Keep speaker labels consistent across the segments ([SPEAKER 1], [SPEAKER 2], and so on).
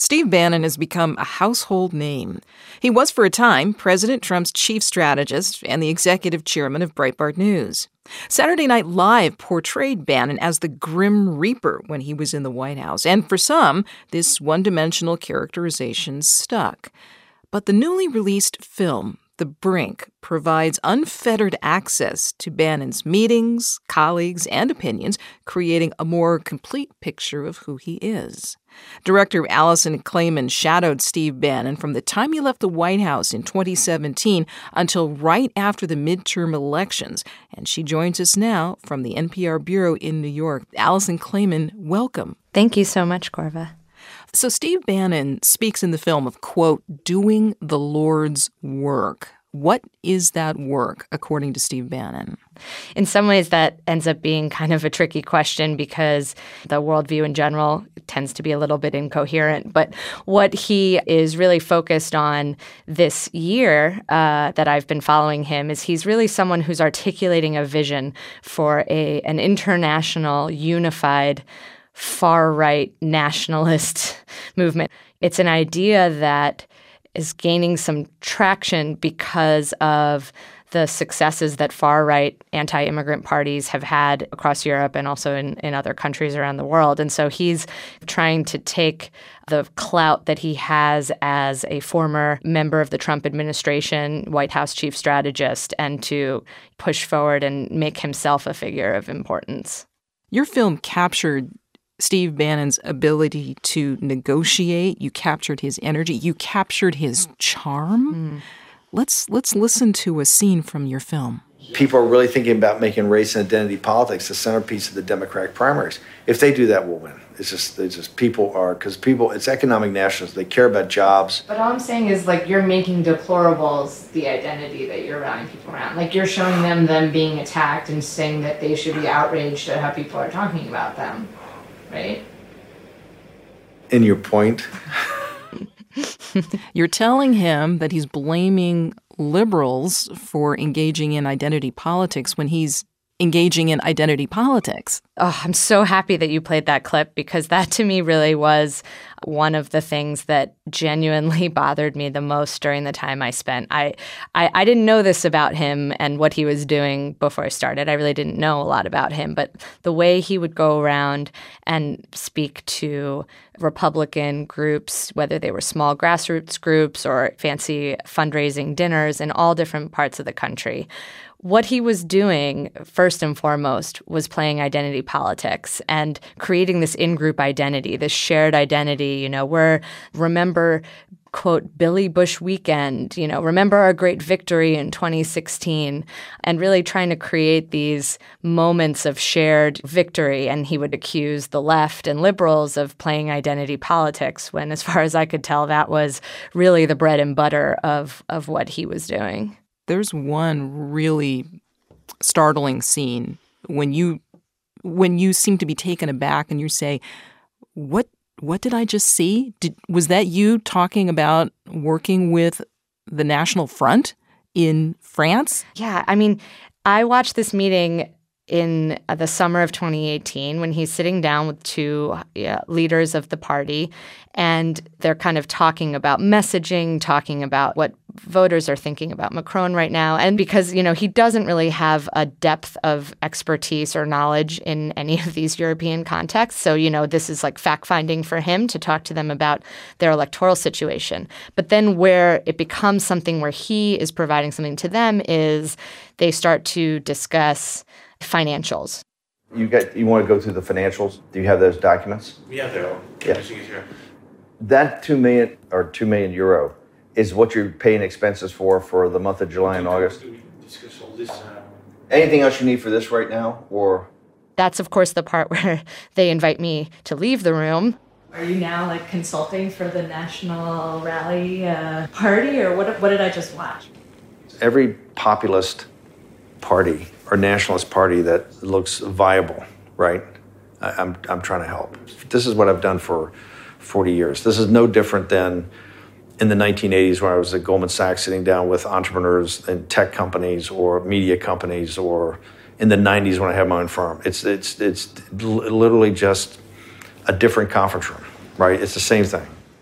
[SPEAKER 1] Steve Bannon has become a household name. He was, for a time, President Trump's chief strategist and the executive chairman of Breitbart News. Saturday Night Live portrayed Bannon as the Grim Reaper when he was in the White House, and for some, this one-dimensional characterization stuck. But the newly released film, The Brink, provides unfettered access to Bannon's meetings, colleagues, and opinions, creating a more complete picture of who he is. Director Alison Klayman shadowed Steve Bannon from the time he left the White House in 2017 until right after the midterm elections, and she joins us now from the NPR Bureau in New York. Alison Klayman, welcome.
[SPEAKER 2] Thank you so much, Korva.
[SPEAKER 1] So Steve Bannon speaks in the film of, quote, doing the Lord's work. What is that work, according to Steve Bannon?
[SPEAKER 2] In some ways, that ends up being kind of a tricky question because the worldview in general tends to be a little bit incoherent. But what he is really focused on this year that I've been following him is he's really someone who's articulating a vision for an international, unified, far-right nationalist movement. It's an idea that is gaining some traction because of the successes that far-right anti-immigrant parties have had across Europe and also in other countries around the world. And so he's trying to take the clout that he has as a former member of the Trump administration, White House chief strategist, and to push forward and make himself a figure of importance.
[SPEAKER 1] Your film captured Steve Bannon's ability to negotiate. You captured his energy. You captured his charm. Let's listen to a scene from your film.
[SPEAKER 3] People are really thinking about making race and identity politics the centerpiece of the Democratic primaries. If they do that, we'll win. It's just people are, because people, it's economic nationalists. They care about jobs.
[SPEAKER 4] But all I'm saying is, like, you're making deplorables the identity that you're rallying people around. Like, you're showing them being attacked and saying that they should be outraged at how people are talking about them. Right?
[SPEAKER 3] In your point?
[SPEAKER 1] You're telling him that he's blaming liberals for engaging in identity politics when he's engaging in identity politics.
[SPEAKER 2] Oh, I'm so happy that you played that clip because that to me really was one of the things that genuinely bothered me the most during the time I spent. I didn't know this about him and what he was doing before I started. I really didn't know a lot about him, but the way he would go around and speak to Republican groups, whether they were small grassroots groups or fancy fundraising dinners in all different parts of the country, what he was doing, first and foremost, was playing identity politics and creating this in-group identity, this shared identity. You know, remember, quote, Billy Bush weekend, remember our great victory in 2016, and really trying to create these moments of shared victory. And he would accuse the left and liberals of playing identity politics when, as far as I could tell, that was really the bread and butter of what he was doing.
[SPEAKER 1] There's one really startling scene when you seem to be taken aback and you say, what did I just see? Was that you talking about working with the National Front in France?
[SPEAKER 2] Yeah, I mean, I watched this meeting in the summer of 2018 when he's sitting down with two leaders of the party, and they're kind of talking about messaging, talking about what voters are thinking about Macron right now. And because, he doesn't really have a depth of expertise or knowledge in any of these European contexts. So, this is like fact-finding for him to talk to them about their electoral situation. But then where it becomes something where he is providing something to them is they start to discuss financials.
[SPEAKER 3] You want to go through the financials? Do you have those documents?
[SPEAKER 5] Yeah, they're all.
[SPEAKER 3] Yeah. That 2 million or 2 million euro is what you're paying expenses for the month of July and August.
[SPEAKER 5] Discuss all this.
[SPEAKER 3] Anything else you need for this right now, or?
[SPEAKER 2] That's of course the part where they invite me to leave the room.
[SPEAKER 4] Are you now consulting for the National Rally Party, or what did I just watch?
[SPEAKER 3] Every populist party or nationalist party that looks viable, right? I'm trying to help. This is what I've done for 40 years. This is no different than in the 1980s when I was at Goldman Sachs sitting down with entrepreneurs in tech companies or media companies, or in the 90s when I had my own firm. It's literally just a different conference room, right? It's the same thing.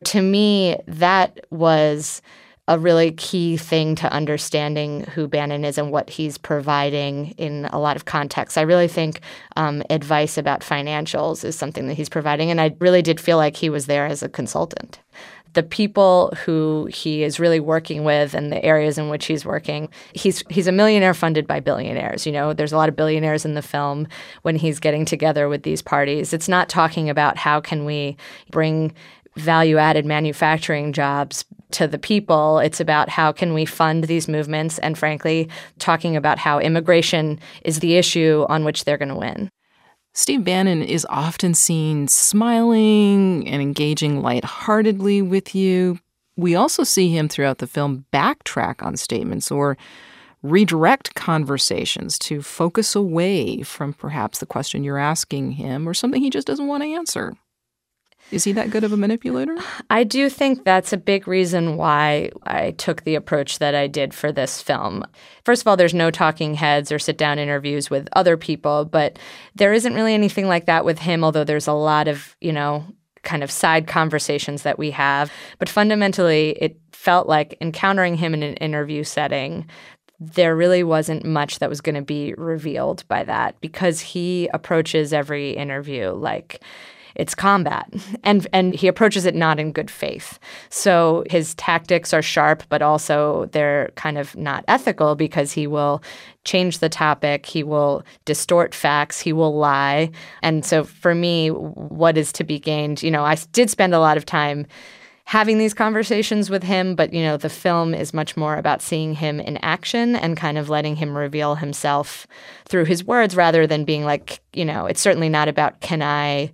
[SPEAKER 2] To me, that was a really key thing to understanding who Bannon is and what he's providing in a lot of contexts. I really think advice about financials is something that he's providing, and I really did feel like he was there as a consultant. The people who he is really working with and the areas in which he's working, he's a millionaire funded by billionaires. You know, there's a lot of billionaires in the film when he's getting together with these parties. It's not talking about how can we bring value-added manufacturing jobs to the people. It's about how can we fund these movements and, frankly, talking about how immigration is the issue on which they're going to win.
[SPEAKER 1] Steve Bannon is often seen smiling and engaging lightheartedly with you. We also see him throughout the film backtrack on statements or redirect conversations to focus away from perhaps the question you're asking him or something he just doesn't want to answer. Is he that good of a manipulator?
[SPEAKER 2] I do think that's a big reason why I took the approach that I did for this film. First of all, there's no talking heads or sit-down interviews with other people, but there isn't really anything like that with him, although there's a lot of, kind of side conversations that we have. But fundamentally, it felt like encountering him in an interview setting, there really wasn't much that was going to be revealed by that because he approaches every interview like it's combat. And he approaches it not in good faith. So his tactics are sharp, but also they're kind of not ethical because he will change the topic, he will distort facts, he will lie. And so for me, what is to be gained? I did spend a lot of time having these conversations with him, but, the film is much more about seeing him in action and kind of letting him reveal himself through his words rather than being like, it's certainly not about can I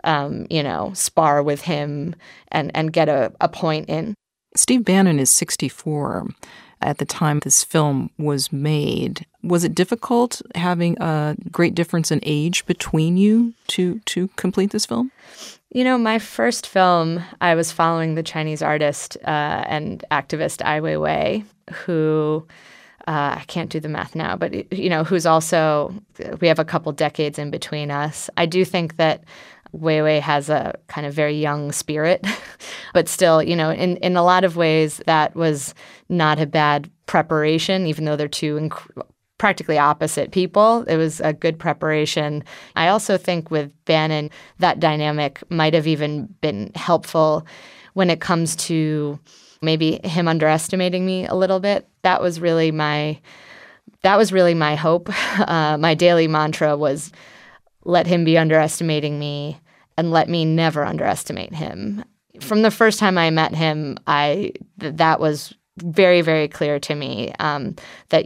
[SPEAKER 2] spar with him and get a point in.
[SPEAKER 1] Steve Bannon is 64 at the time this film was made. Was it difficult having a great difference in age between you to complete this film?
[SPEAKER 2] My first film, I was following the Chinese artist and activist Ai Weiwei, who I can't do the math now, but, who's also, we have a couple decades in between us. I do think that Weiwei has a kind of very young spirit, but still, in a lot of ways, that was not a bad preparation, even though they're two practically opposite people. It was a good preparation. I also think with Bannon, that dynamic might have even been helpful when it comes to maybe him underestimating me a little bit. That was really my hope. My daily mantra was let him be underestimating me and let me never underestimate him. From the first time I met him, that was very, very clear to me that,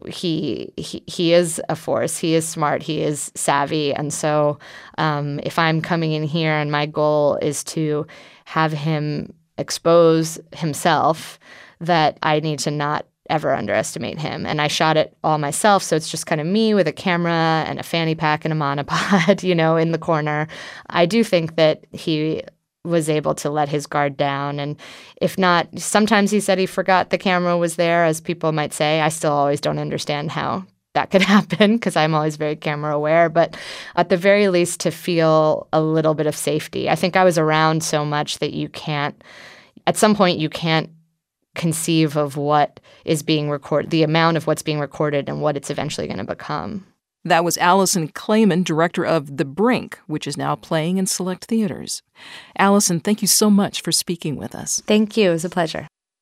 [SPEAKER 2] he is a force. He is smart. He is savvy. And so if I'm coming in here and my goal is to have him expose himself, that I need to not ever underestimate him. And I shot it all myself, so it's just kind of me with a camera and a fanny pack and a monopod, in the corner. I do think that he was able to let his guard down. And if not, sometimes he said he forgot the camera was there, as people might say. I still always don't understand how that could happen because I'm always very camera aware. But at the very least, to feel a little bit of safety. I think I was around so much that at some point you can't conceive of what is being recorded, the amount of what's being recorded and what it's eventually going to become.
[SPEAKER 1] That was Allison Clayman, director of The Brink, which is now playing in select theaters. Allison, thank you so much for speaking with us.
[SPEAKER 2] Thank you. It was a pleasure.